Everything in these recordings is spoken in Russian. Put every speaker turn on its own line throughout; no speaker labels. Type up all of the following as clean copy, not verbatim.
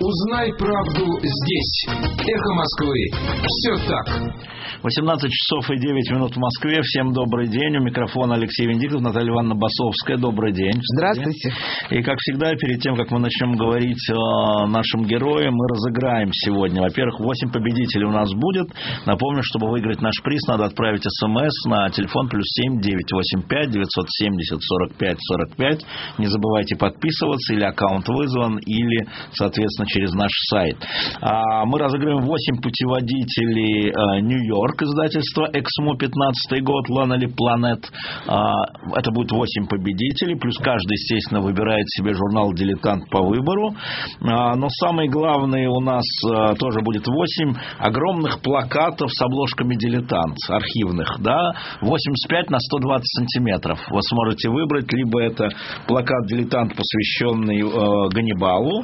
Узнай правду здесь. Эхо Москвы. Все так.
18 часов и 9 минут в Москве. Всем добрый день. У микрофона Алексей Венедиктов, Наталья Ивановна Басовская. Добрый день.
Здравствуйте.
И, как всегда, перед тем, как мы начнем говорить о нашем герое, мы разыграем сегодня. Во-первых, 8 победителей у нас будет. Напомню, чтобы выиграть наш приз, надо отправить СМС на телефон +7 985 970 45 45. Не забывайте подписываться, или аккаунт вызван, или, соответственно, через наш сайт. Мы разыграем 8 путеводителей Нью-Йорк, издательство «Эксмо», 15 год, Lonely Planet. Это будет 8 победителей, плюс каждый, естественно, выбирает себе журнал «Дилетант» по выбору. Но самый главный у нас тоже будет 8 огромных плакатов с обложками «Дилетант», архивных, да, 85 на 120 сантиметров. Вы сможете выбрать, либо это плакат «Дилетант», посвященный Ганнибалу,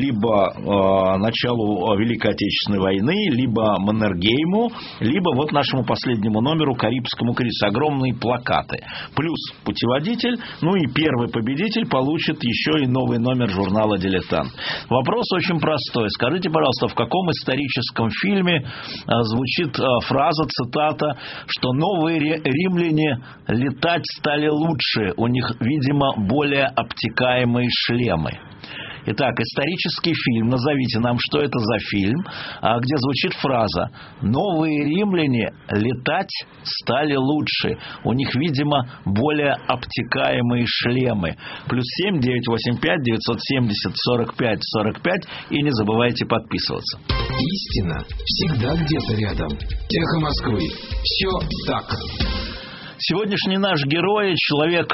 либо началу Великой Отечественной войны, либо Маннергейму, либо вот нашему последнему номеру «Карибскому кризису». Огромные плакаты. Плюс путеводитель. Ну и первый победитель получит еще и новый номер журнала «Дилетант». Вопрос очень простой. Скажите, пожалуйста, в каком историческом фильме звучит фраза, цитата, что новые римляне летать стали лучше, у них, видимо, более обтекаемые шлемы? Итак, исторический фильм, назовите нам, что это за фильм, где звучит фраза «Новые римляне летать стали лучше, у них, видимо, более обтекаемые шлемы». +7 985 970 45 45, и не забывайте подписываться.
Истина всегда где-то рядом. Эхо Москвы. Все так.
Сегодняшний наш герой, человек,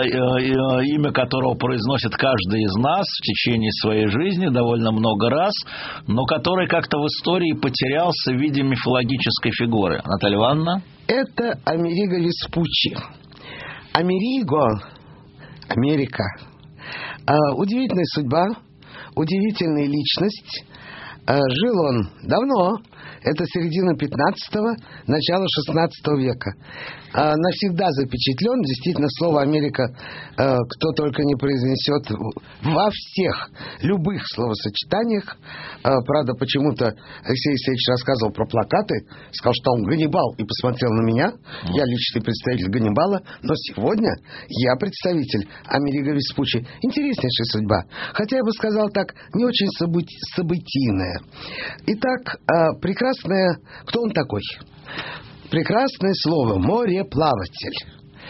имя которого произносит каждый из нас в течение своей жизни довольно много раз, но который как-то в истории потерялся в виде мифологической фигуры. Наталья Ивановна?
Это Америго Веспуччи. Америго, Америка. Удивительная судьба, удивительная личность. Жил он давно. Это середина 15-го, начало 16 века. Навсегда запечатлен. Действительно, слово «Америка» кто только не произнесет во всех, любых словосочетаниях. Правда, почему-то Алексей Алексеевич рассказывал про плакаты, сказал, что он Ганнибал, и посмотрел на меня. Я личный представитель Ганнибала, но сегодня я представитель Америго Веспуччи. Интереснейшая судьба. Хотя, я бы сказал так, не очень событийная. Итак, прекрасное... Кто он такой? Прекрасное слово «мореплаватель».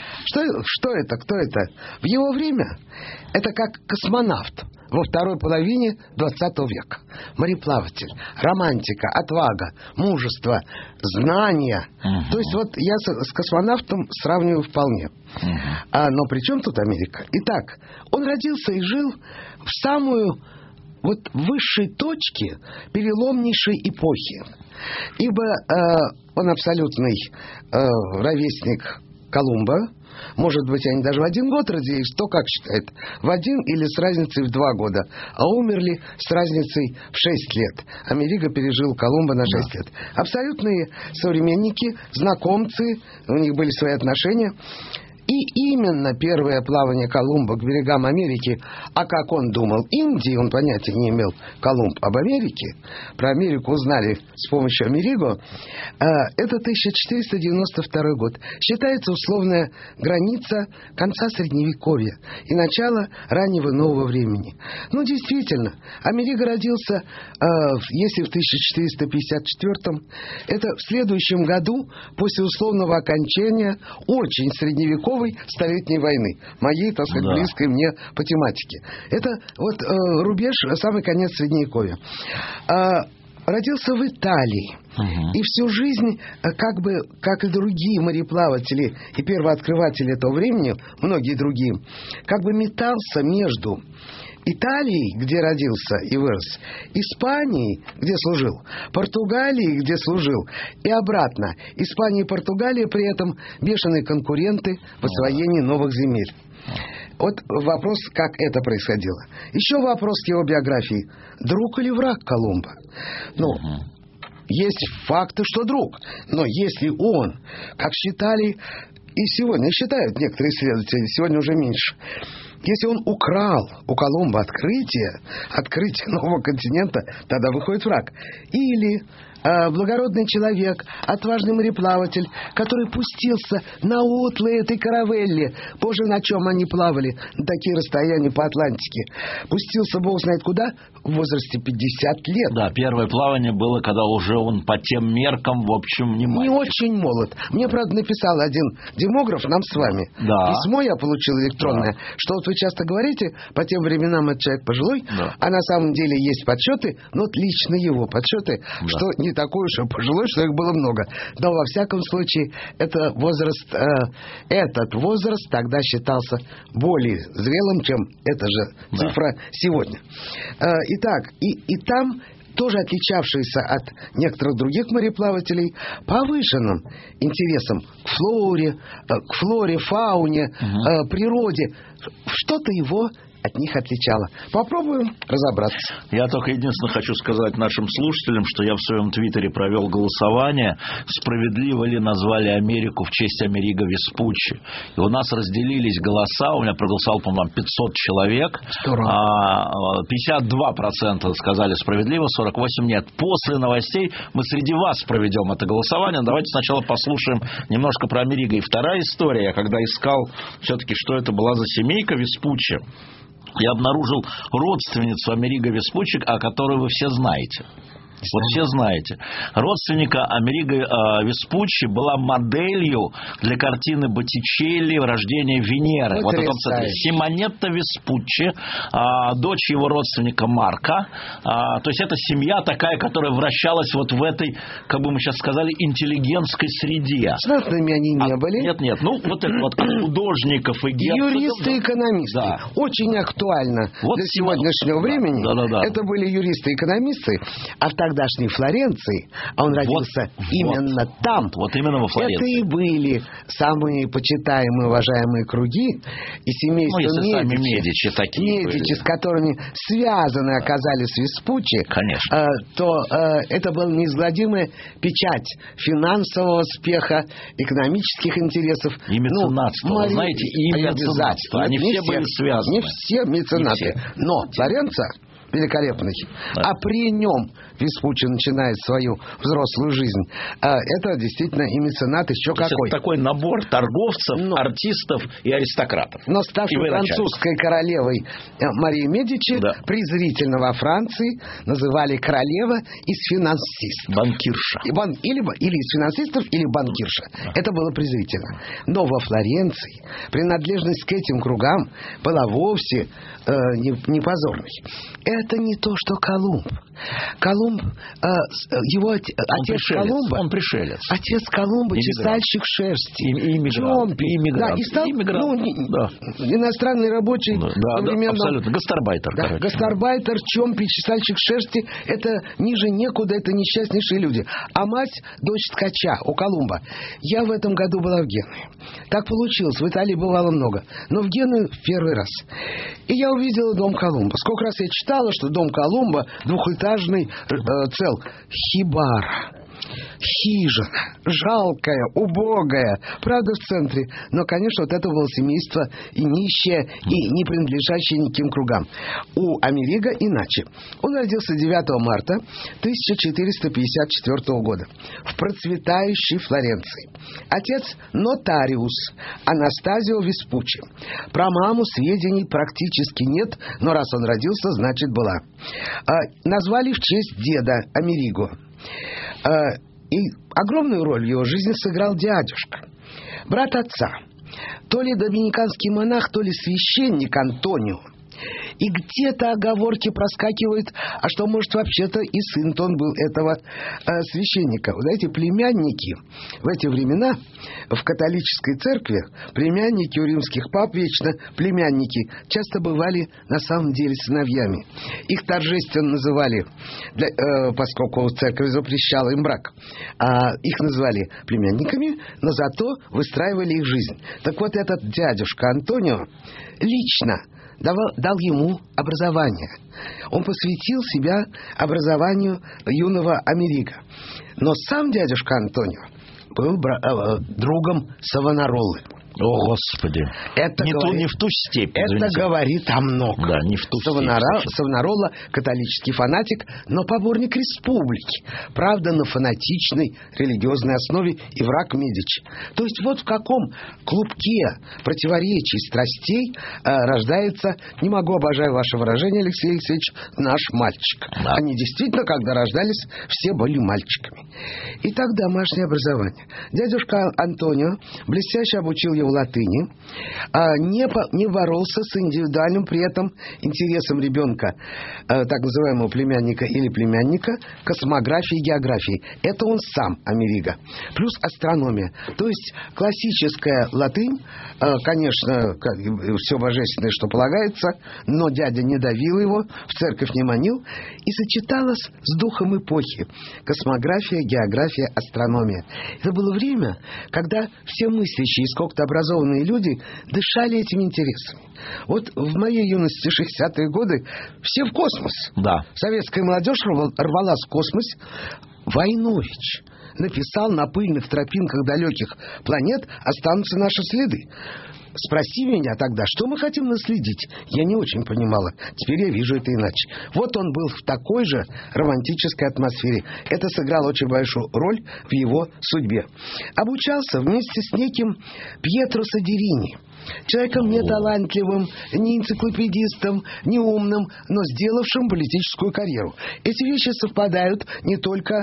Что это? Кто это? В его время это как космонавт во второй половине 20 века. Мореплаватель, романтика, отвага, мужество, знания. То есть вот я с космонавтом сравниваю вполне. Но при чем тут Америка? Итак, он родился и жил в самую вот высшей точке переломнейшей эпохи. Ибо он абсолютный ровесник Колумба. Может быть, они даже в один год родились, кто как считает, в один или с разницей в 2 года, а умерли с разницей в 6 лет. Америго пережил Колумба на 6 лет. Абсолютные современники, знакомцы, у них были свои отношения. И именно первое плавание Колумба к берегам Америки, а как он думал, Индии, он понятия не имел, Колумб, об Америке, про Америку узнали с помощью Америго, это 1492 год. Считается условная граница конца Средневековья и начала раннего нового времени. Ну, действительно, Америго родился, если в 1454-м, это в следующем году, после условного окончания очень средневековой Столетней войны, моей, так сказать, близкой мне по тематике. Это вот рубеж, самый конец Средневековья. Родился в Италии. И всю жизнь, как и другие мореплаватели и первооткрыватели этого времени, многие другие, как бы метался между Италией, где родился и вырос, Испанией, где служил, Португалией, где служил, и обратно. Испания и Португалия при этом бешеные конкуренты в освоении новых земель. Вот вопрос, как это происходило. Еще вопрос к его биографии. Друг или враг Колумба? Есть факты, что друг. Но если он, как считали и сегодня считают некоторые исследователи, сегодня уже меньше, Если он украл у Колумба открытие нового континента, тогда выходит враг. Или благородный человек, отважный мореплаватель, который пустился на отлы этой каравелли. Боже, на чем они плавали на такие расстояния по Атлантике. Пустился, бог знает куда, в возрасте 50 лет.
Да, первое плавание было, когда уже он по тем меркам, в общем, не мальчик.
Не очень молод. Мне, правда, написал один демограф нам с вами.
Да.
Письмо я получил электронное, что вот вы часто говорите, по тем временам этот человек пожилой, а на самом деле есть подсчеты, но вот лично его подсчеты, что не такой уж и пожилой, что их было много. Но во всяком случае, этот возраст тогда считался более зрелым, чем эта же цифра сегодня. Итак, и там тоже отличавшиеся от некоторых других мореплавателей повышенным интересом к флоре, фауне, природе. Что-то его от них отличало. Попробуем разобраться.
Я только единственное хочу сказать нашим слушателям, что я в своем твиттере провел голосование, справедливо ли назвали Америку в честь Америго Веспуччи. И у нас разделились голоса, у меня проголосовало, по-моему, 500 человек. 52% сказали справедливо, 48% нет. После новостей мы среди вас проведем это голосование. Давайте сначала послушаем немножко про Америго. И вторая история, я когда искал все-таки, что это была за семейка Веспуччи, я обнаружил родственницу Америго Веспуччи, о которой вы все знаете. Вот все знаете. Родственника Америго Веспуччи была моделью для картины Боттичелли «Рождение Венеры». Вот это Симонетта Веспуччи, дочь его родственника Марка. То есть это семья такая, которая вращалась вот в этой, как бы мы сейчас сказали, интеллигентской среде.
Знатными они не были.
Нет. Ну, вот это вот от художников и герцогов.
Юристы и экономисты.
Да.
Очень актуально
вот
для сегодняшнего времени.
Да.
Это были юристы и экономисты, а в тогдашней Флоренции, а он родился именно там.
Вот именно во Флоренции.
Это и были самые почитаемые, уважаемые круги и семейство
Медичи такие
Медичи, с которыми связаны оказались Веспуччи.
Конечно.
То это была неизгладимая печать финансового успеха, экономических интересов.
И меценатства. Вы знаете, и меценатства. Они все были связаны.
Не все меценаты. Но Флоренция великолепный. Да. А при нем Веспуччи начинает свою взрослую жизнь. Это действительно и меценат еще какой.
Это такой набор торговцев, артистов и аристократов.
Но ставшей французской королевой Марии Медичи презрительно во Франции называли королева из финансистов.
Банкирша.
Или из финансистов, или банкирша. Это было презрительно. Но во Флоренции принадлежность к этим кругам была вовсе не позорной. Это не то, что Колумб. Его отец Колумба...
Он пришелец.
Отец Колумба чесальщик шерсти.
Иммигрант.
И стал иностранный рабочий.
Абсолютно. Гастарбайтер.
Гастарбайтер, чомпи, чесальщик шерсти. Это ниже некуда, это несчастнейшие люди. А мать дочь ткача у Колумба. Я в этом году была в Генуе. Так получилось. В Италии бывало много. Но в Генуе в первый раз. И я увидела дом Колумба. Сколько раз я читала, что дом Колумба двухэтажный хибара. Хижина, жалкая, убогая, правда, в центре. Но, конечно, вот это было семейство и нищее, и не принадлежащее никаким кругам. У Америго иначе. Он родился 9 марта 1454 года в процветающей Флоренции. Отец нотариус Анастазио Веспуччи. Про маму сведений практически нет, но раз он родился, значит была. Назвали в честь деда Америго. И огромную роль в его жизни сыграл дядюшка, брат отца, то ли доминиканский монах, то ли священник Антонио. И где-то оговорки проскакивают, а что, может, вообще-то и сын-то он был этого священника. Вы знаете, племянники в эти времена в католической церкви, племянники у римских пап вечно, племянники часто бывали на самом деле сыновьями. Их торжественно называли, поскольку церковь запрещала им брак, их называли племянниками, но зато выстраивали их жизнь. Так вот, этот дядюшка Антонио лично дал ему образование. Он посвятил себя образованию юного Америго. Но сам дядюшка Антонио был другом Савонаролы.
О, Господи.
Это
не в ту степь.
Это
извините.
говорит о многом.
Да, не в ту степь.
Савонарола католический фанатик, но поборник республики. Правда, на фанатичной религиозной основе и враг Медичи. То есть вот в каком клубке противоречий, страстей рождается, не могу, обожаю ваше выражение, Алексей Алексеевич, наш мальчик.
Да.
Они действительно, когда рождались, все были мальчиками. Итак, домашнее образование. Дядюшка Антонио блестяще обучил его латыни, не боролся с индивидуальным при этом интересом ребенка, так называемого племянника или племянника, космографии и географии. Это он сам, Америго. Плюс астрономия. То есть классическая латынь, конечно, все божественное, что полагается, но дядя не давил его, в церковь не манил, и сочеталась с духом эпохи. Космография, география, астрономия. Это было время, когда все мыслящие и сколько-то образованные люди дышали этими интересами. Вот в моей юности, 60-е годы, все в космос.
Да.
Советская молодежь рвалась в космос. Войнович написал: на пыльных тропинках далеких планет останутся наши следы. Спроси меня тогда, что мы хотим наследить? Я не очень понимала. Теперь я вижу это иначе. Вот он был в такой же романтической атмосфере. Это сыграло очень большую роль в его судьбе. Обучался вместе с неким Пьетро Содерини. Человеком не талантливым, не энциклопедистом, не умным, но сделавшим политическую карьеру. Эти вещи совпадают не только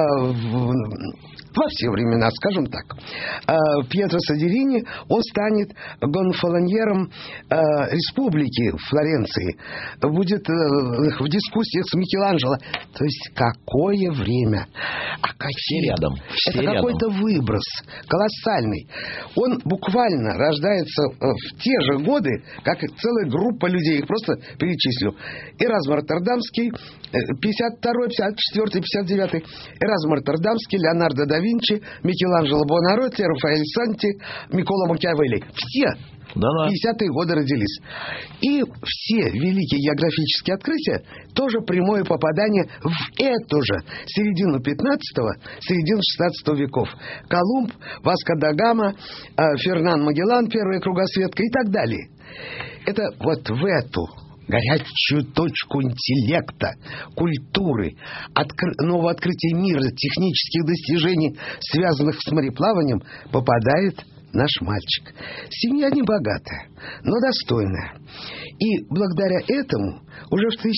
во все времена, скажем так. Пьетро Содерини, он станет гонфолоньером республики Флоренции, будет в дискуссиях с Микеланджело. То есть какое время?
Все рядом.
Это какой-то выброс колоссальный. Он буквально рождается в те же годы, как и целая группа людей. Их просто перечислю. Эразм Роттердамский, 52-й, 54-й, 59-й. Эразм Роттердамский, Леонардо да Винчи, Микеланджело Буонаротти, Рафаэль Санти, Микколо Макиавелли. Все в 50-е годы родились. И все великие географические открытия тоже прямое попадание в эту же середину 15-го, середину 16 веков. Колумб, Васко да Гама, Фернан Магеллан, первая кругосветка и так далее. Это вот в эту горячую точку интеллекта, культуры, нового открытия мира, технических достижений, связанных с мореплаванием, попадает наш мальчик. Семья не богатая, но достойная. И благодаря этому уже в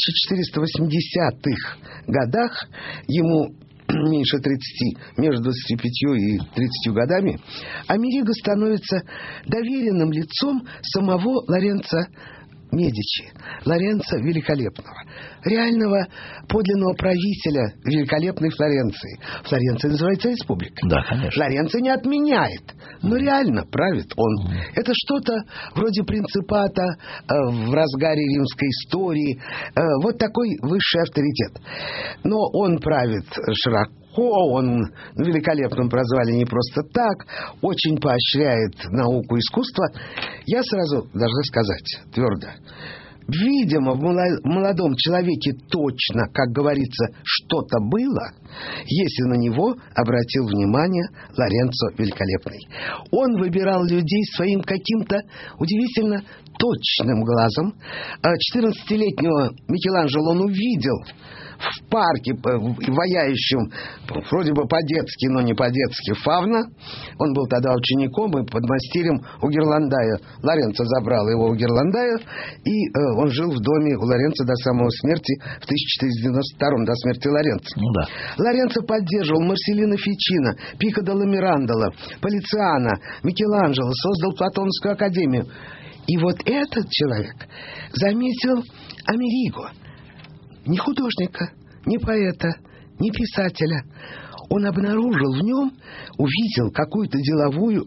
1480-х годах, ему меньше 30, между 25 и 30 годами, Америго становится доверенным лицом самого Лоренцо Медичи, Лоренцо Великолепного, реального подлинного правителя великолепной Флоренции. Флоренция называется республика.
Да, конечно.
Лоренцо не отменяет, но реально правит он. Это что-то вроде принципата в разгаре римской истории. Вот такой высший авторитет. Но он правит широко. Он великолепным прозвали не просто так, очень поощряет науку и искусство. Я сразу должна сказать твердо: видимо, в молодом человеке точно, как говорится, что-то было, если на него обратил внимание Лоренцо Великолепный. Он выбирал людей своим каким-то удивительно точным глазом. 14-летнего Микеланджело он увидел в парке, ваяющем, вроде бы по-детски, но не по-детски, фавна. Он был тогда учеником и подмастерьем у Герландая. Лоренцо забрал его у Герландая, и он жил в доме у Лоренцо до самой смерти в 1492-м, до смерти Лоренцо.
Ну да.
Лоренцо поддерживал Марселино Фичино, Пико делла Мирандола, Полициано, Микеланджело, создал Платоновскую академию. И вот этот человек заметил Америго. Ни художника, ни поэта, ни писателя. Он обнаружил в нем, увидел какую-то деловую...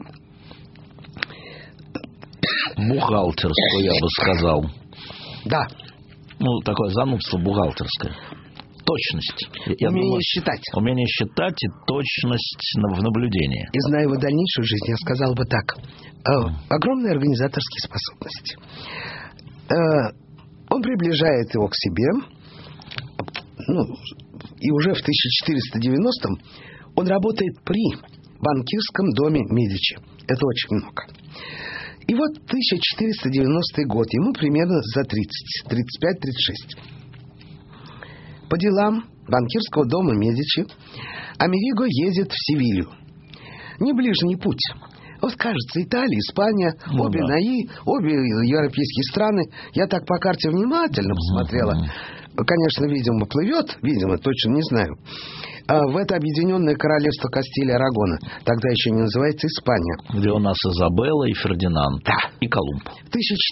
бухгалтерскую, я бы сказал.
Да.
Ну, такое занудство бухгалтерское. Точность. Умение считать и точность в наблюдении.
И зная его дальнейшую жизнь, я сказал бы так. Огромные организаторские способности. Он приближает его к себе. И уже в 1490-м он работает при банкирском доме Медичи. Это очень много. И вот 1490 год, ему примерно за 30, 35-36. По делам банкирского дома Медичи Америго едет в Севилью. Не ближний путь. Вот, кажется, Италия, Испания, обе европейские страны. Я так по карте внимательно посмотрела. Конечно, видимо, плывет, точно не знаю. В это объединенное королевство Кастилия и Арагона. Тогда еще не называется Испания.
Где у нас Изабелла и Фердинанд.
Да.
И Колумб.
В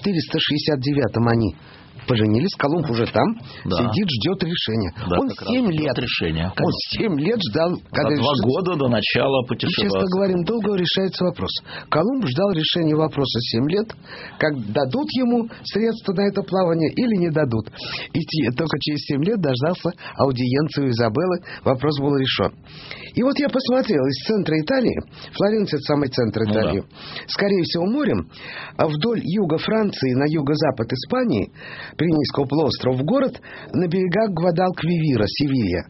1469-м они поженились, Колумб уже там, сидит, ждет решения.
Да,
он 7 лет.
Решения,
он 7 лет ждал, когда
за 2 года до начала путешествия.
Честно говоря, долго решается вопрос. Колумб ждал решения вопроса 7 лет, как дадут ему средства на это плавание или не дадут. И только через 7 лет дождался аудиенции у Изабеллы, вопрос был решен. И вот я посмотрел из центра Италии, Флоренция — это самый центр Италии, скорее всего морем, вдоль юга Франции на юго-запад Испании, Пиренейского полуострова, в город на берегах Гвадалквивира, Севилья.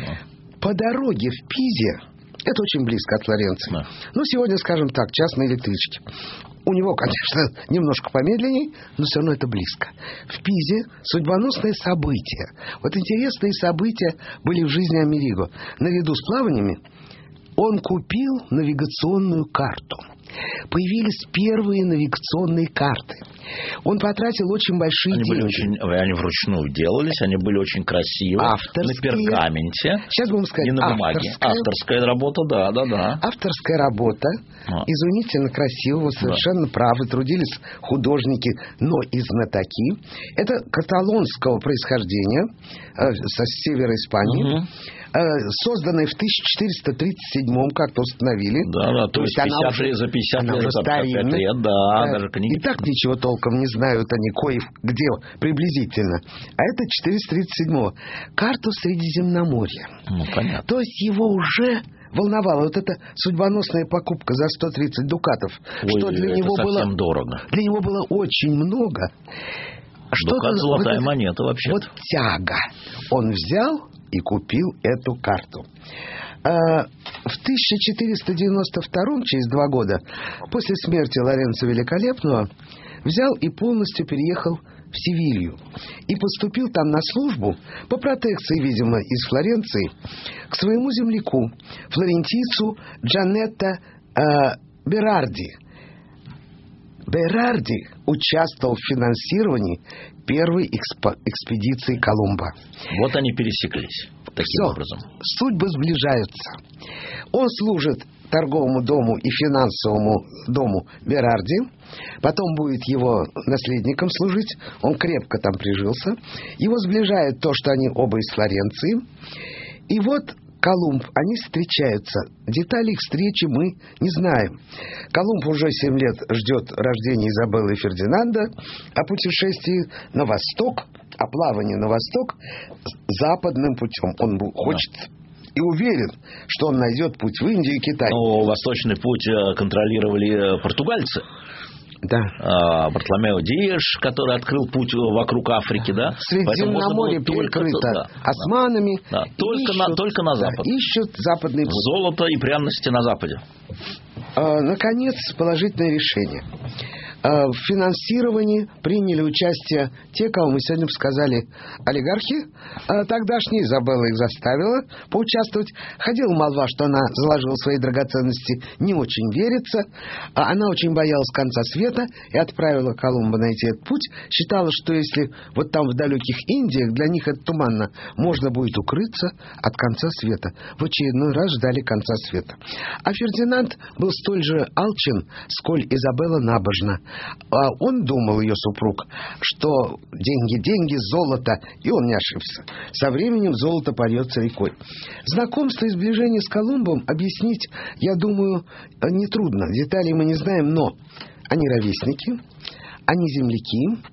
По дороге в Пизе, это очень близко от Флоренции, ну, сегодня, скажем так, час на электричке. У него, конечно, немножко помедленнее, но все равно это близко. В Пизе судьбоносное событие. Вот интересные события были в жизни Америго. Наряду с плаваниями он купил навигационную карту. Появились первые навигационные карты. Он потратил очень большие деньги.
Они вручную делались, они были очень красивые.
Авторские.
На пергаменте.
Сейчас будем сказать,
не на бумаге. Авторская работа, да.
Авторская работа. Изумительно красиво, совершенно правы. Трудились художники, но и знатоки. Это каталонского происхождения, со севера Испании. Созданная в 1437-м, как-то установили.
Да, то есть она за 50 лет, за 55 лет, даже книги.
И так ничего толком не знают они, где приблизительно. А это 437-го. Карту Средиземноморья.
Понятно.
То есть его уже волновала вот эта судьбоносная покупка за 130 дукатов. Что для него было
совсем дорого.
Для него было очень много.
Дукат — золотая монета вообще.
Вот тяга. Он взял и купил эту карту. В 1492, через 2 года, после смерти Лоренцо Великолепного, взял и полностью переехал в Севилью. И поступил там на службу, по протекции, видимо, из Флоренции, к своему земляку, флорентийцу Джанетто Берарди. Берарди участвовал в финансировании первой экспедиции Колумба.
Вот они пересеклись таким образом.
Судьбы сближаются. Он служит торговому дому и финансовому дому Берарди, потом будет его наследником служить, он крепко там прижился. Его сближает то, что они оба из Флоренции. И вот Колумб, они встречаются. Детали их встречи мы не знаем. Колумб уже 7 лет ждет рождения Изабеллы и Фердинанда, о путешествии на восток, о плавании на восток западным путем. Он хочет и уверен, что он найдет путь в Индию и Китай.
Но восточный путь контролировали португальцы.
Да.
Бартоломео Диаш, который открыл путь вокруг Африки, да?
Средиземноморье перекрыто османами.
Да. Только на запад.
Ищут западный путь.
Золото и пряности на западе.
Наконец, положительное решение. В финансировании приняли участие те, кого мы сегодня сказали, олигархи. Тогдашняя Изабелла их заставила поучаствовать. Ходила молва, что она заложила свои драгоценности, не очень верится. Она очень боялась конца света и отправила Колумба найти этот путь. Считала, что если вот там в далеких Индиях, для них это туманно, можно будет укрыться от конца света. В очередной раз ждали конца света. А Фердинанд был столь же алчен, сколь Изабелла набожна. Он думал, ее супруг, что деньги, золото, и он не ошибся. Со временем золото польется рекой. Знакомство и сближение с Колумбом объяснить, я думаю, нетрудно. Деталей мы не знаем, но они ровесники, они земляки.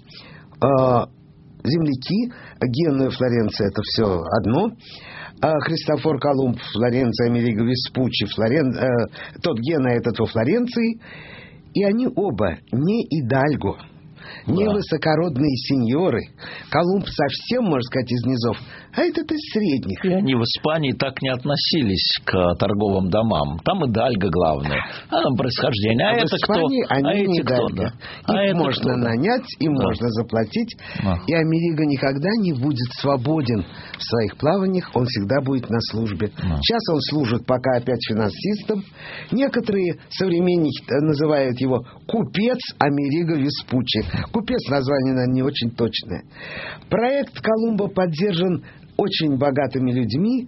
Земляки, Генуя и Флоренция — это все одно. Христофор Колумб, Флоренция, Америго Веспуччи, тот Гена, этот во Флоренции. И они оба не идальго. не высокородные сеньоры. Колумб совсем, можно сказать, из низов, а этот из средних.
И они в Испании так не относились к торговым домам. Там идальго главное. А там происхождение. А это
в Испании
кто?
Они
эти
не
кто?
да.
А
Их
это
можно
кто?
нанять, им можно заплатить. И Америго никогда не будет свободен в своих плаваниях. Он всегда будет на службе. Сейчас он служит пока опять финансистом. Некоторые современники называют его купец Америго Веспуччи. Купец название, наверное, не очень точное. Проект Колумба поддержан очень богатыми людьми,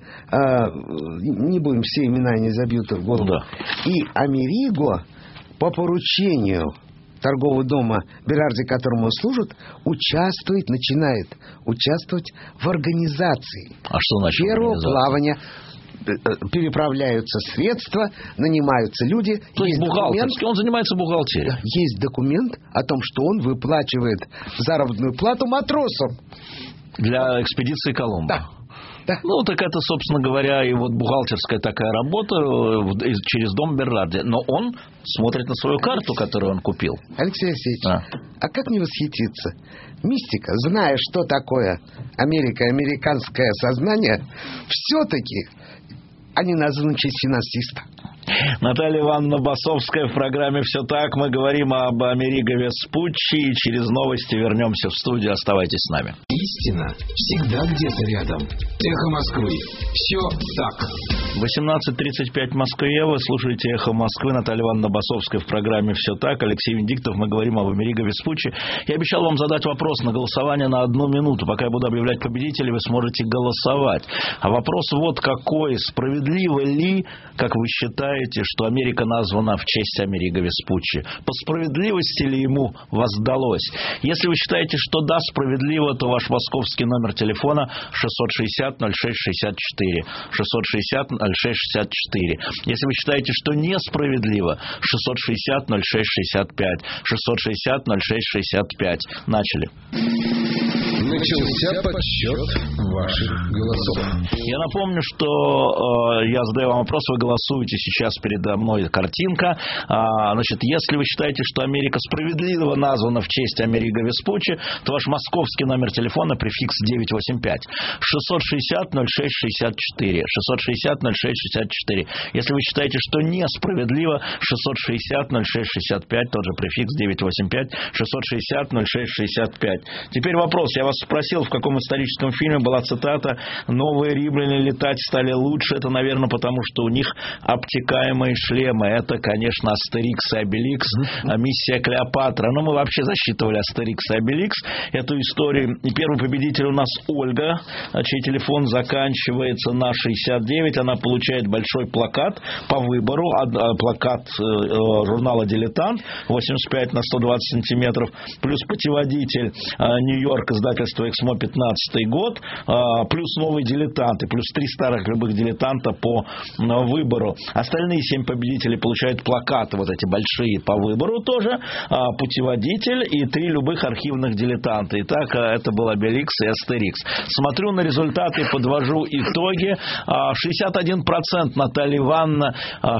не будем все имена, не забьют в голову. И Америго по поручению торгового дома Берарди, которому он служит, начинает участвовать в организации.
А что значит
первого
организация?
Плавания. Переправляются средства, нанимаются люди.
То есть бухгалтерский, он занимается бухгалтерией.
Есть документ о том, что он выплачивает заработную плату матросам.
Для экспедиции Колумба.
Да.
Ну, так это, собственно говоря, и вот бухгалтерская такая работа через дом Берарди. Но он смотрит на свою карту, которую он купил.
Алексей Алексеевич, а как не восхититься? Мистика, зная, что такое Америка, американское сознание, все-таки они названы в честь финансиста.
Наталья Ивановна Басовская в программе «Все так». Мы говорим об Америго Веспуччи. И через новости вернемся в студию. Оставайтесь с нами.
Истина всегда где-то рядом. Эхо Москвы. Все так.
18:35 в Москве. Вы слушаете «Эхо Москвы». Наталья Ивановна Басовская в программе «Все так». Алексей Венедиктов. Мы говорим об Америго Веспуччи. Я обещал вам задать вопрос на голосование на 1 минуту. Пока я буду объявлять победителей, вы сможете голосовать. А вопрос вот какой. Справедливо ли, как вы считаете, что Америка названа в честь Америго Веспуччи? По справедливости ли ему воздалось? Если вы считаете, что да, справедливо, то ваш московский номер телефона 660-06-64. 660-06-64. Если вы считаете, что несправедливо, 660-06-65. 660-06-65. Начали.
Начался подсчет ваших голосов.
Я напомню, что я задаю вам вопрос, вы голосуете сейчас передо мной картинка. Значит, если вы считаете, что Америка справедливо названа в честь Америго Веспуччи, то ваш московский номер телефона префикс 985 660-06-64. 660-06-64. Если вы считаете, что несправедливо, 660-06-65, тот же префикс 985 660-06-65. Теперь вопрос. Я вас спросил, в каком историческом фильме была цитата «Новые римляне летать стали лучше». Это, наверное, потому что у них обтекаемые шлемы. Это, конечно, Астерикс и Обеликс, миссия Клеопатра. Но мы вообще засчитывали Астерикс и Обеликс, эту историю. И первый победитель у нас Ольга, чей телефон заканчивается на 69. Она получает большой плакат по выбору. Плакат журнала «Дилетант» 85 на 120 сантиметров. Плюс путеводитель Нью-Йорк, издательство «Эксмо», 15 год. Плюс новые дилетанты. Плюс 3 старых любых дилетанта по выбору. Остальные 7 победителей получают плакаты, вот эти большие по выбору тоже, путеводитель и 3 любых архивных дилетанта. Итак, это был Обеликс и Астерикс. Смотрю на результаты, подвожу итоги. 61% Наталья Ивановна,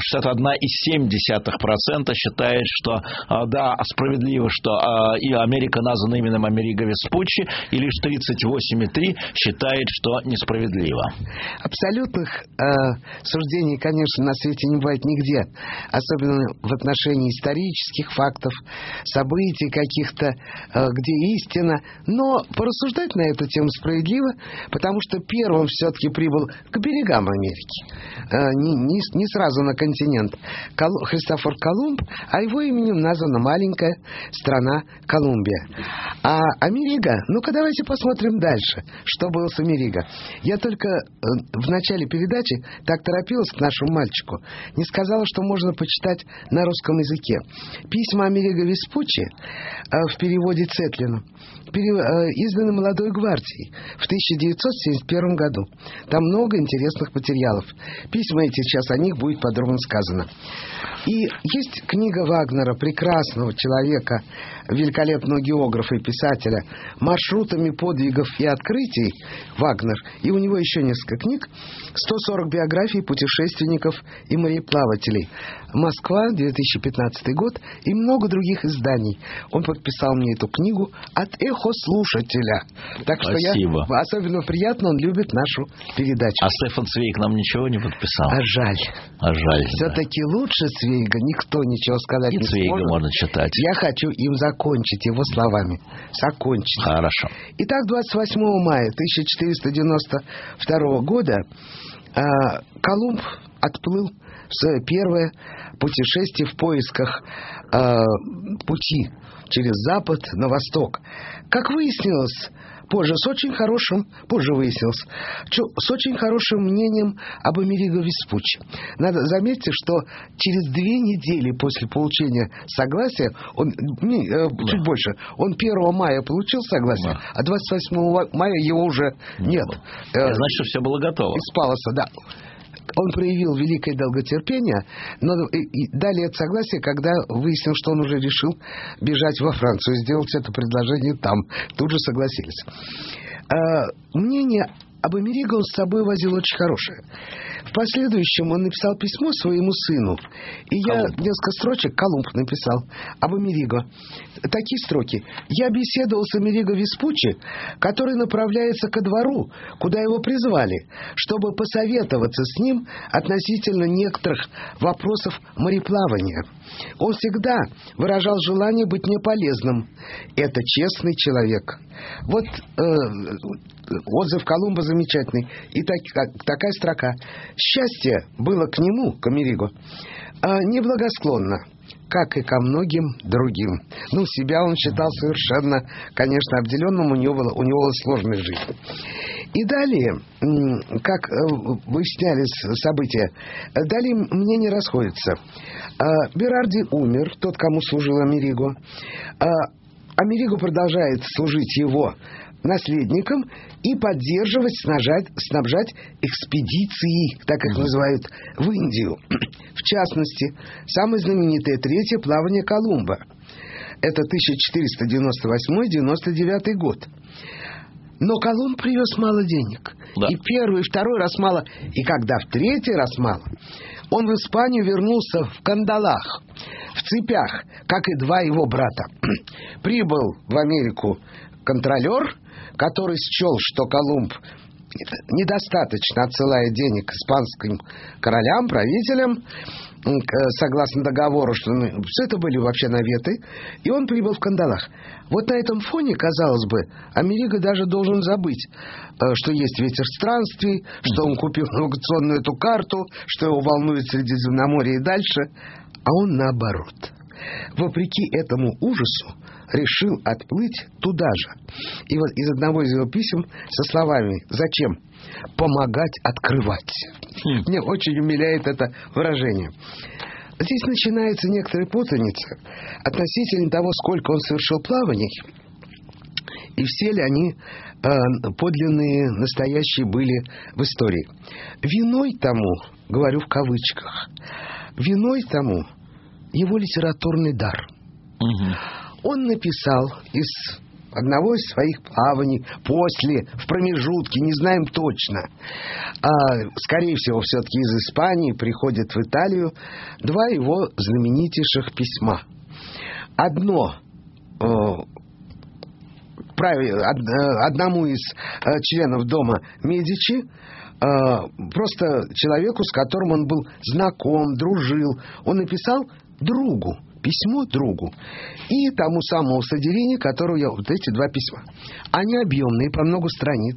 61,7% считает, что да, справедливо, что и Америка названа именем Америго Веспуччи, и лишь 38,3% считает, что несправедливо.
Абсолютных суждений, конечно, на свете не бывает нигде, особенно в отношении исторических фактов, событий каких-то, где истина. Но порассуждать на эту тему справедливо, потому что первым все-таки прибыл к берегам Америки, не сразу на континент, Христофор Колумб, а его именем названа маленькая страна Колумбия. А Америго, ну-ка давайте посмотрим дальше, что было с Америго. Я только в начале передачи так торопилась к нашему мальчику, не сказала, что можно почитать на русском языке. Письма Америго Веспуччи в переводе Цетлина изданы «Молодой гвардией» в 1971 году. Там много интересных материалов. Письма эти, сейчас о них будет подробно сказано. И есть книга Вагнера, прекрасного человека, великолепного географа и писателя, «Маршрутами подвигов и открытий» Вагнер. И у него еще несколько книг. 140 биографий путешественников и мореходов. мореплавателей. Москва, 2015 год и много других изданий. Он подписал мне эту книгу от эхослушателя. Так
Спасибо.
что особенно приятно, он любит нашу передачу.
А Стефан Цвейг нам ничего не подписал?
А жаль. Все-таки лучше Цвейга никто ничего сказать не
Цвейга
сможет.
можно читать.
Я хочу им закончить его словами. Закончить.
Хорошо.
Итак, 28 мая 1492 года Колумб отплыл в свое первое путешествие в поисках пути через запад на восток. Как выяснилось, позже выяснилось, с очень хорошим мнением об Америго Веспуччи. Надо заметить, что через 2 недели после получения согласия, чуть больше, он 1 мая получил согласие, а 28 мая его уже нет.
Значит, что все было готово.
Испалося, да. Он проявил великое долготерпение, но дали это согласие, когда выяснил, что он уже решил бежать во Францию, сделать это предложение там. Тут же согласились. Мнение об Америго он с собой возил очень хорошее. В последующем он написал письмо своему сыну. И я несколько строчек, Колумб написал, об Америго. Такие строки. «Я беседовал с Америго Веспуччи, который направляется ко двору, куда его призвали, чтобы посоветоваться с ним относительно некоторых вопросов мореплавания. Он всегда выражал желание быть мне полезным. Это честный человек». Вот отзыв Колумба замечательный. И такая строка. Счастье было к нему, к Америго, неблагосклонно, как и ко многим другим. Себя он считал совершенно, конечно, обделенным, у него была сложная жизнь. И далее, как выяснялись события, далее мнения расходятся. Берарди умер, тот, кому служил Америго. Америго продолжает служить его наследником и поддерживать, снабжать экспедиции, так их называют, в Индию. В частности, самое знаменитое 3-е плавание Колумба. Это 1498-99 год. Но Колумб привез мало денег. Да. И 1-й, и 2-й раз мало. И когда в 3-й раз мало, он в Испанию вернулся в кандалах, в цепях, как и 2 его брата. Прибыл в Америку контролер, который счел, что Колумб недостаточно отсылает денег испанским королям, правителям, согласно договору, что все это были вообще наветы, и он прибыл в кандалах. Вот на этом фоне, казалось бы, Америго даже должен забыть, что есть ветер странствий, что он купил навигационную эту карту, что его волнует Средиземноморье и дальше, а он наоборот. Вопреки этому ужасу решил отплыть туда же. И вот из одного из его писем со словами «Зачем? Помогать открывать». Мне очень умиляет это выражение. Здесь начинается некоторая путаница относительно того, сколько он совершил плаваний, и все ли они подлинные, настоящие были в истории. Виной тому, говорю в кавычках, виной тому его литературный дар. Он написал из одного из своих плаваний после, в промежутке, не знаем точно, скорее всего, все-таки из Испании приходят в Италию 2 его знаменитейших письма. Одно одному из членов дома Медичи, просто человеку, с которым он был знаком, дружил. Он написал другу, письмо другу, и тому самому Содерине, которого я... Вот эти 2 письма. Они объемные, по многу страниц.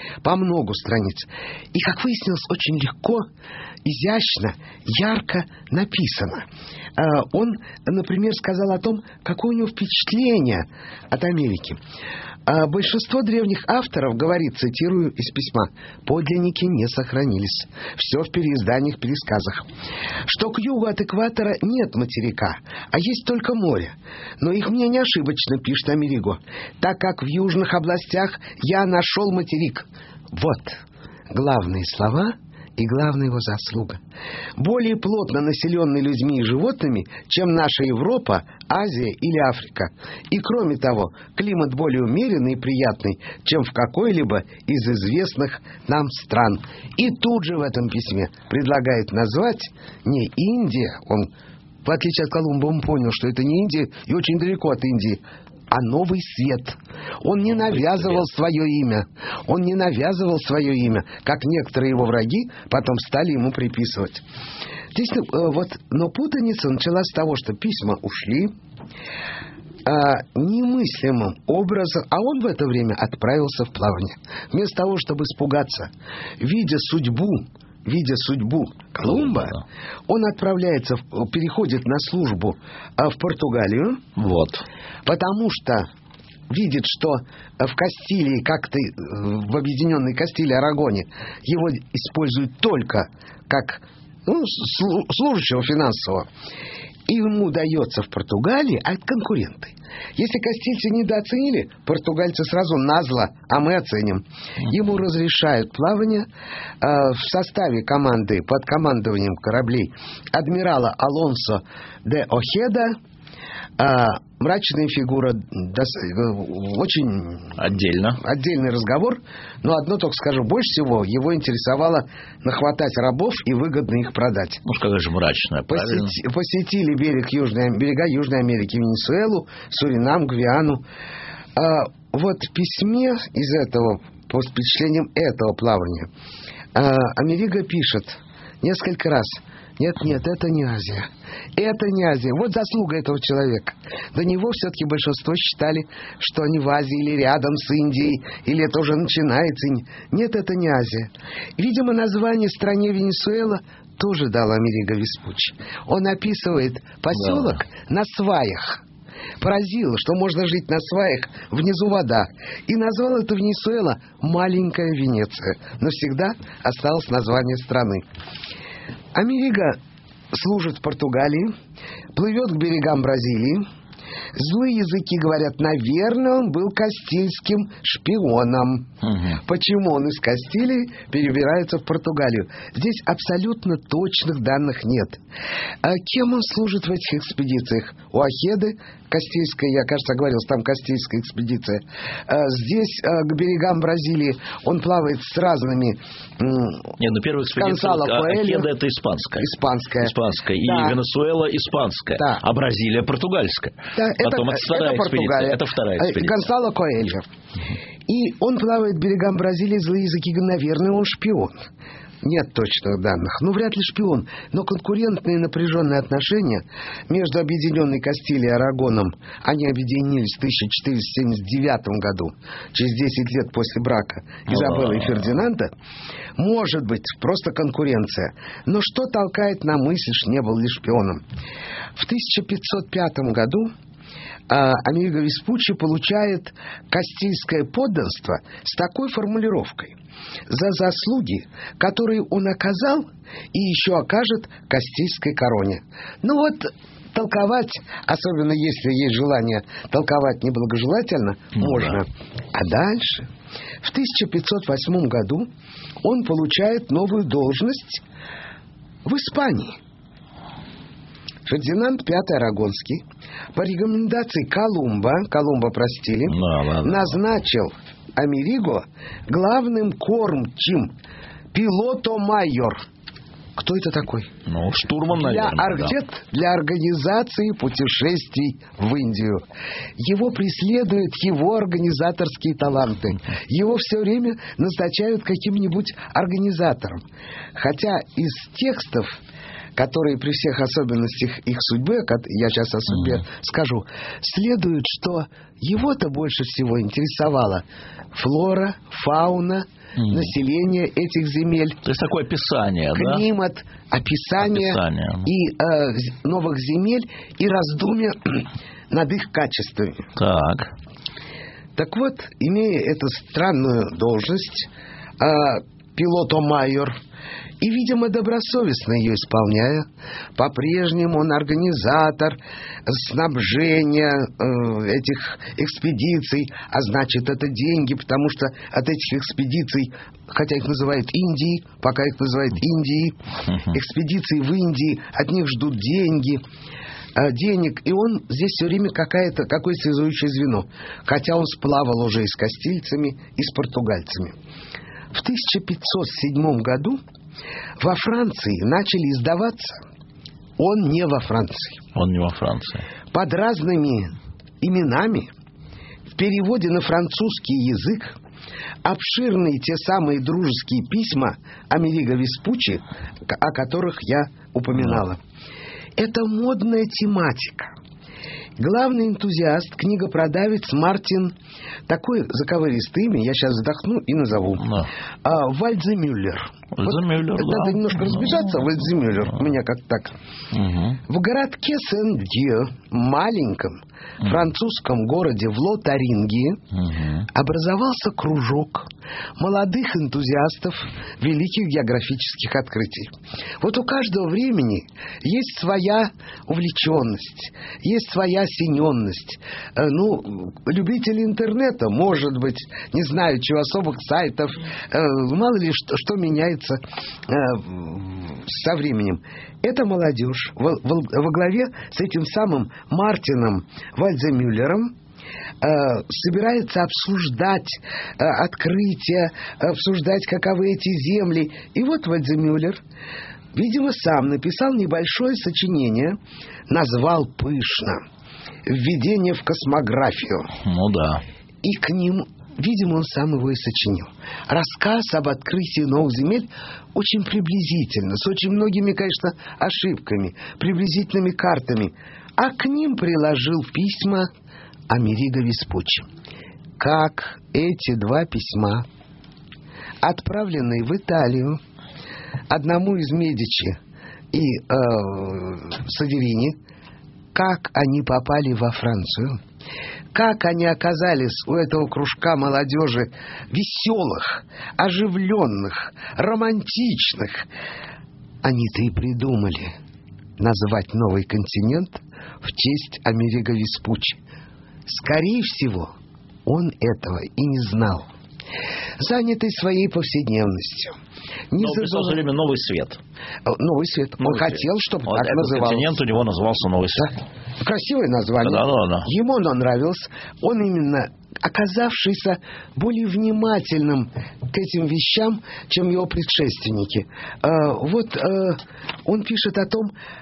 И, как выяснилось, очень легко, изящно, ярко написано. Он, например, сказал о том, какое у него впечатление от Америки. Большинство древних авторов, говорит, цитирую из письма, подлинники не сохранились. Все в переизданиях, пересказах. Что к югу от экватора нет материка, а есть только море. Но их мнение ошибочно, пишет Америго, так как в южных областях я нашел материк. Вот главные слова И главная его заслуга. Более плотно населенный людьми и животными, чем наша Европа, Азия или Африка. И кроме того, климат более умеренный и приятный, чем в какой-либо из известных нам стран. И тут же в этом письме предлагает назвать не Индия, он, в отличие от Колумба, он понял, что это не Индия и очень далеко от Индии, а новый свет. Он не навязывал свое имя. Он не навязывал свое имя, как некоторые его враги потом стали ему приписывать. Здесь, но путаница началась с того, что письма ушли немыслимым образом, а он в это время отправился в плавание. Вместо того, чтобы испугаться, видя судьбу Колумба, он отправляется, переходит на службу в Португалию, потому что видит, что в Кастилии, как-то в объединенной Кастилии, Арагоне, его используют только как служащего финансового. И ему удается в Португалии, а это конкуренты. Если кастильцы недооценили, португальцы сразу назло, а мы оценим. Ему разрешают плавание в составе команды, под командованием кораблей адмирала Алонсо де Охеда. Мрачная фигура, очень отдельный разговор, но одно только скажу, больше всего его интересовало нахватать рабов и выгодно их продать.
Ну, какая же мрачная, правильно?
Посетили берега Южной Америки, Венесуэлу, Суринам, Гвиану. Вот в письме из этого, по впечатлениям этого плавания, Америго пишет несколько раз: нет, это не Азия. Это не Азия. Вот заслуга этого человека. До него все-таки большинство считали, что они в Азии или рядом с Индией, или это уже начинается. Нет, это не Азия. Видимо, название стране Венесуэла тоже дал Америго Веспуччи. Он описывает поселок на сваях. Поразило, что можно жить на сваях, внизу вода. И назвал это Венесуэла «Маленькая Венеция». Но всегда осталось название страны. Америго служит в Португалии, плывет к берегам Бразилии. Злые языки говорят, наверное, он был кастильским шпионом. Почему он из Кастилии перебирается в Португалию? Здесь абсолютно точных данных нет. Кем он служит в этих экспедициях? У Охеды Кастильская, я, кажется, говорил, там Кастильская экспедиция. Здесь, к берегам Бразилии, он плавает с разными...
первая экспедиция Охеда — это испанская. Испанская. И Венесуэла — испанская. Да. А Бразилия — португальская. Да, потом это вторая экспедиция. Это вторая экспедиция.
Гонсало Коэльо. И он плавает к берегам Бразилии, злые языки, наверное, он шпион. Нет точных данных. Вряд ли шпион. Но конкурентные напряженные отношения между объединенной Кастилией и Арагоном, они объединились в 1479 году, через 10 лет после брака Изабеллы и Фердинанда, может быть, просто конкуренция. Но что толкает на мысль, что не был ли шпионом? В 1505 году Америго Веспуччи получает кастильское подданство с такой формулировкой: за заслуги, которые он оказал и еще окажет Кастильской короне. Толковать, особенно если есть желание толковать неблагожелательно, можно. А дальше, в 1508 году, он получает новую должность в Испании. Фердинанд V Арагонский по рекомендации Колумба назначил Америго главным кормчим пилото-майор. Кто это такой?
Штурман, наверное.
Для организации путешествий в Индию. Его преследуют его организаторские таланты. Его все время назначают каким-нибудь организатором. Хотя из текстов, которые при всех особенностях их судьбы, я сейчас о судьбе скажу, следует, что его-то больше всего интересовала флора, фауна, население этих земель.
То есть такое описание,
климат, описание. И новых земель, и раздумья над их качествами. Так вот, имея эту странную должность, пилото майор, и, видимо, добросовестно ее исполняя. По-прежнему он организатор снабжения этих экспедиций, а значит, это деньги, потому что от этих экспедиций, хотя их называют Индией, пока их называют Индией, экспедиции в Индии, от них ждут денег, и он здесь все время какое-то связующее звено, хотя он сплавал уже и с кастильцами, и с португальцами. В 1507 году во Франции начали издаваться, он не во Франции, под разными именами, в переводе на французский язык, обширные те самые дружеские письма Америго Веспуччи, о которых я упоминала. Это модная тематика. Главный энтузиаст, книгопродавец Мартин, такое заковыристое имя, я сейчас вздохну и назову, Вальдземюллер. Надо немножко разбежаться, Вальдземюллер, у меня как так. В городке Сен-Дью, маленьком французском городе в Лотарингии, образовался кружок молодых энтузиастов великих географических открытий. Вот у каждого времени есть своя увлеченность, есть своя осененность. Любители интернета, может быть, не знаю, чего, особых сайтов, мало ли что меняется со временем. Эта молодежь во главе с этим самым Мартином Вальдземюллером собирается обсуждать открытия, обсуждать, каковы эти земли. И вот Вальдземюллер, видимо, сам написал небольшое сочинение, назвал пышно «Введение в космографию».
Ну да.
И к нему, видимо, он сам его и сочинил. Рассказ об открытии новых земель очень приблизительно, с очень многими, конечно, ошибками, приблизительными картами. А к ним приложил письма Америго Веспуччи. Как эти два письма, отправленные в Италию одному из Медичи и Саверини, как они попали во Францию, как они оказались у этого кружка молодежи веселых, оживленных, романтичных. Они-то и придумали назвать новый континент в честь Америго Веспуччи. Скорее всего, он этого и не знал. Занятый своей повседневностью.
Но писал все время «Новый свет».
«Новый свет». Он хотел, чтобы
вот
так назывался.
Континент у него назывался «Новый свет».
Да. Красивое название.
Да.
Ему оно нравилось. Он именно оказавшийся более внимательным к этим вещам, чем его предшественники. Он пишет о том,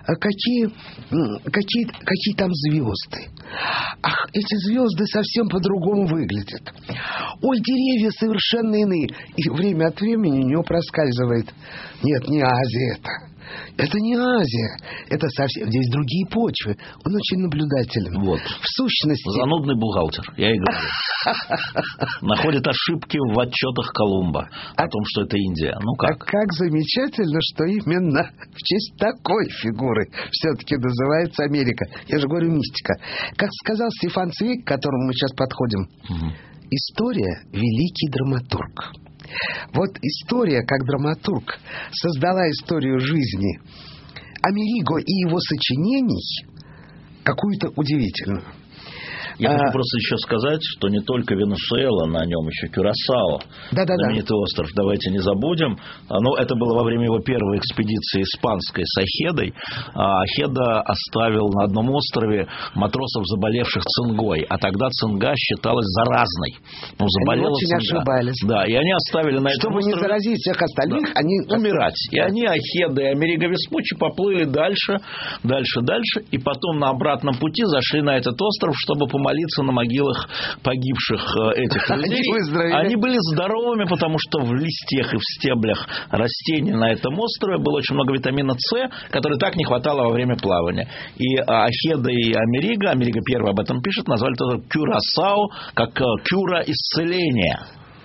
какие там звезды. Ах, эти звезды совсем по-другому выглядят. Ой, деревья совершенно иные. И время от времени у него проскальзывает: нет, не Азия это. Это не Азия. Это совсем... Здесь другие почвы. Он очень наблюдателен.
Вот.
В сущности...
Занудный бухгалтер, я и говорю. Находит ошибки в отчетах Колумба о том, что это Индия. Ну как?
Как замечательно, что именно в честь такой фигуры все-таки называется Америка. Я же говорю, мистика. Как сказал Стефан Цвейг, к которому мы сейчас подходим, история — великий драматург. Вот история, как драматург, создала историю жизни Америго и его сочинений какую-то удивительную.
Я хочу просто еще сказать, что не только Венесуэла, на нем еще Кюрасао, знаменитый остров, давайте не забудем. Но это было во время его первой экспедиции испанской с Ахедой. Ахеда оставил на одном острове матросов, заболевших цингой, а тогда цинга считалась заразной. Заболела
очень
цинга.
Ошибались.
Да, и они оставили на этом острове...
Чтобы не заразить всех остальных, они...
умирать. И они, Ахеда и Америго Веспуччи, поплыли дальше, и потом на обратном пути зашли на этот остров, чтобы молиться на могилах погибших этих людей. Они были здоровыми, потому что в листьях и в стеблях растений на этом острове было очень много витамина С, который так не хватало во время плавания. И Ахеда и Америго первый об этом пишет, назвали это Кюрасао, как кюра исцеления.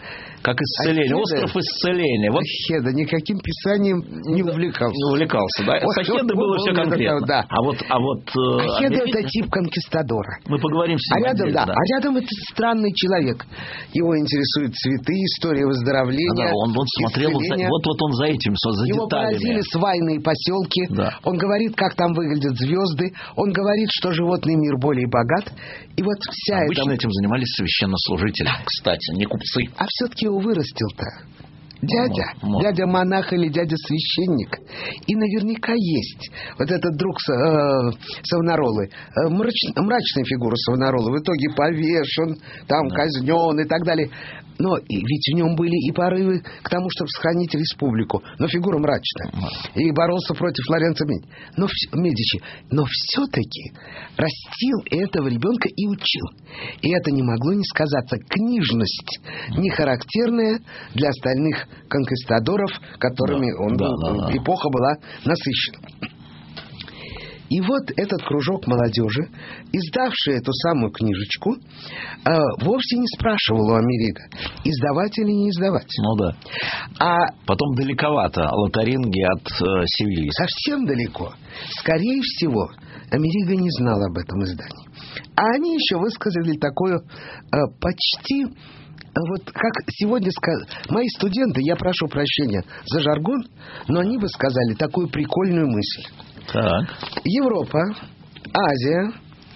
как исцеление, остров исцеления. Вот
Хеда никаким писанием не увлекался.
Не увлекался, да? С Хеда было все конкретно.
Да.
А
Хеда это тип конкистадора.
Мы поговорим с ним отдельно.
А рядом это странный человек. Его интересуют цветы, история выздоровления.
Он смотрел, вот он за этим, за
его
деталями.
поразили свайные поселки.
Да.
Он говорит, как там выглядят звезды. Он говорит, что животный мир более богат. И вот вся
Обычно этим занимались священнослужители, кстати, не купцы.
А все-таки его вырастил-то дядя монах или дядя священник. И наверняка есть вот этот друг Савонаролы, мрачная фигура Савонаролы, в итоге повешен, там казнен и так далее. Но ведь в нем были и порывы к тому, чтобы сохранить республику. Но фигура мрачная. И боролся против Лоренцо Медичи. Но все-таки растил этого ребенка и учил. И это не могло не сказаться. Книжность, не характерная для остальных конкистадоров, которыми эпоха была насыщена. И вот этот кружок молодежи, издавший эту самую книжечку, вовсе не спрашивал у Америго, издавать или не издавать.
Ну да. А потом далековато Лотаринги от Севильи.
Совсем далеко. Скорее всего, Америго не знал об этом издании. А они еще высказали такое почти... Вот как сегодня мои студенты, я прошу прощения за жаргон, но они бы сказали такую прикольную мысль.
Так.
Европа, Азия,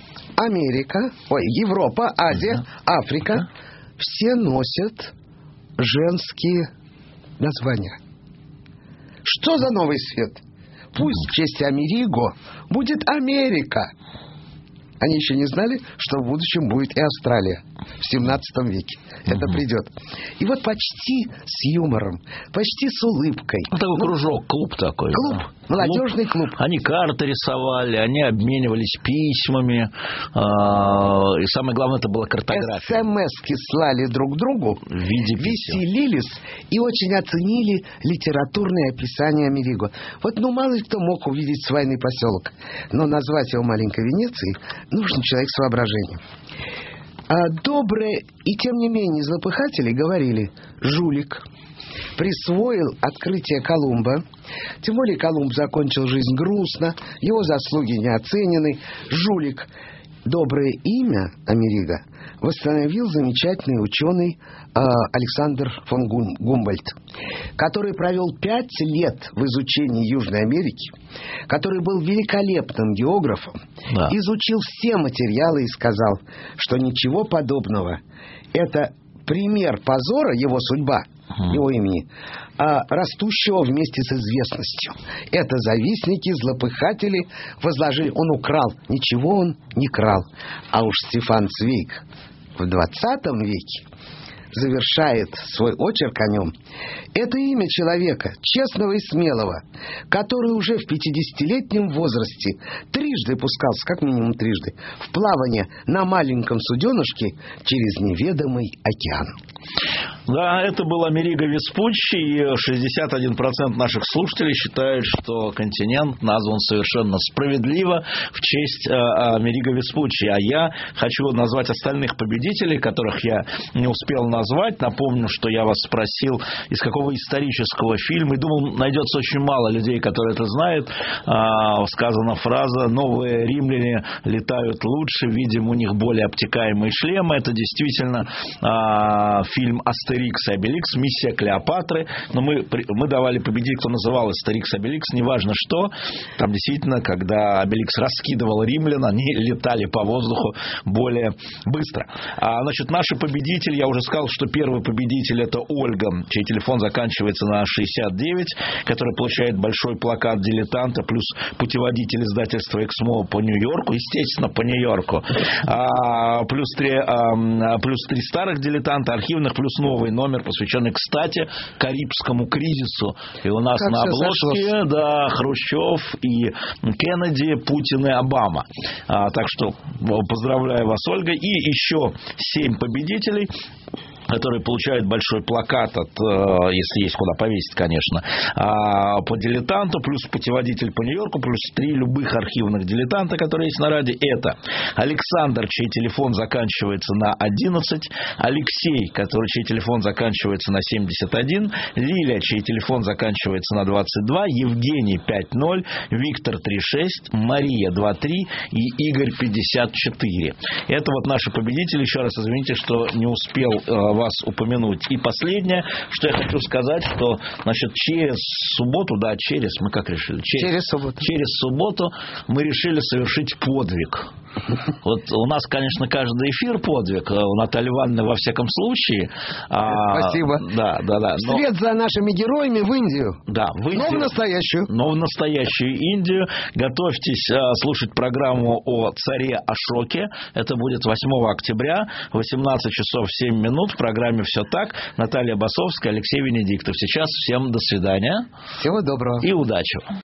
Европа, Азия, Африка, все носят женские названия. Что за новый свет? Пусть в честь Америго будет Америка. Они еще не знали, что в будущем будет и Австралия в 17 веке. Это придет. И вот почти с юмором, почти с улыбкой.
Такой кружок, клуб такой.
Клуб, да. Молодежный клуб.
Они карты рисовали, они обменивались письмами. И самое главное, это была картография.
СМС-ки слали друг другу,
в виде писем.
Веселились и очень оценили литературное описание Америго. Вот мало ли кто мог увидеть свайный поселок. Но назвать его маленькой Венецией нужен человек с воображением. Добрые и, тем не менее, злопыхатели говорили: жулик, присвоил открытие Колумба. Тем более Колумб закончил жизнь грустно, его заслуги не оценены. Жулик. Доброе имя Америго восстановил замечательный ученый Александр фон Гумбольдт, который провел 5 лет в изучении Южной Америки, который был великолепным географом, изучил все материалы и сказал, что ничего подобного. Это пример позора, его судьба, его имени, растущего вместе с известностью. Это завистники, злопыхатели возложили. Он украл. Ничего он не крал. А уж Стефан Цвейг в 20 веке завершает свой очерк о нем. Это имя человека, честного и смелого, который уже в 50-летнем возрасте трижды пускался, как минимум трижды, в плавание на маленьком суденышке через неведомый океан.
Да, это был Америго Веспуччи, и 61% наших слушателей считают, что континент назван совершенно справедливо в честь Америго Веспуччи. А я хочу назвать остальных победителей, которых я не успел назвать. Напомню, что я вас спросил, из какого исторического фильма, и думал, найдется очень мало людей, которые это знают. Сказана фраза: «Новые римляне летают лучше, видим у них более обтекаемые шлемы». Это действительно фильм «Астерикс и Обеликс», «Миссия Клеопатры». Но мы давали победить, кто называл «Астерикс и Обеликс», неважно что. Там действительно, когда Обеликс раскидывал римлян, они летали по воздуху более быстро. Значит, наши победители, я уже сказал, что первый победитель — это Ольга, чей телефон заканчивается на 69, которая получает большой плакат «Дилетанта» плюс путеводитель издательства «Эксмо» по Нью-Йорку, естественно, по Нью-Йорку. Плюс 3 старых «Дилетанта» архивных, плюс новый номер, посвященный, кстати, Карибскому кризису. И у нас на обложке, Хрущев и Кеннеди, Путин и Обама. Так что поздравляю вас, Ольга. И еще 7 победителей. которые получают большой плакат, если есть куда повесить, конечно, по дилетанту, плюс путеводитель по Нью-Йорку, плюс 3 любых архивных дилетанта, которые есть на радио. Это Александр, чей телефон заканчивается на 11, Алексей, чей телефон заканчивается на 71, Лиля, чей телефон заканчивается на 22, Евгений 50, Виктор 36, Мария 23 и Игорь 54. Это вот наши победители. Еще раз извините, что не успел вас упомянуть. И последнее, что я хочу сказать, что, значит, через субботу, мы как решили? Через субботу мы решили совершить подвиг. Вот у нас, конечно, каждый эфир подвиг, у Натальи Ивановны во всяком случае.
Спасибо.
Да.
Вслед за нашими героями в Индию.
Да, в Индию.
Но
в настоящую Индию. Готовьтесь слушать программу о царе Ашоке. Это будет 8 октября, 18 часов 7 минут. В программе «Все так». Наталья Басовская, Алексей Венедиктов. Сейчас всем до свидания.
Всего доброго.
И удачи.